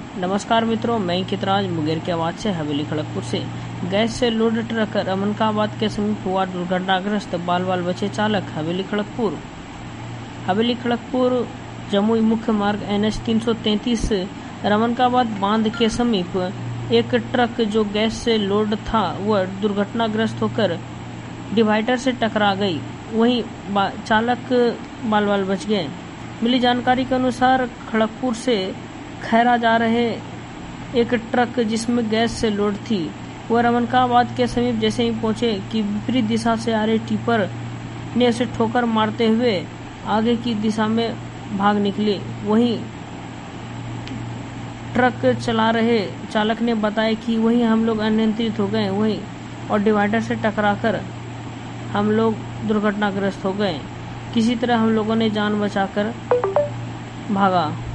नमस्कार मित्रों, मैं अंकितराज मुंगेर की आवाज से हवेली खड़गपुर से। गैस से लोड ट्रक रमनकाबाद के समीप हुआ दुर्घटनाग्रस्त, बाल बाल बचे चालक। हवेली खड़गपुर जमुई मुख्य मार्ग NH 333 रमनकाबाद बांध के समीप एक ट्रक जो गैस से लोड था वह दुर्घटनाग्रस्त होकर डिवाइडर से टकरा गई। वहीं चालक बाल बाल बच गए। मिली जानकारी के अनुसार खड़गपुर से खैरा जा रहे एक ट्रक जिसमें गैस से लोड थी वह रमनकाबाद के समीप जैसे ही पहुंचे कि विपरीत दिशा से आ रहे टिपर ने उसे ठोकर मारते हुए आगे की दिशा में भाग निकले। वहीं ट्रक चला रहे चालक ने बताया कि वहीं हम लोग अनियंत्रित हो गए वहीं और डिवाइडर से टकराकर हम लोग दुर्घटनाग्रस्त हो गए। किसी तरह हम लोगों ने जान बचाकर भागा।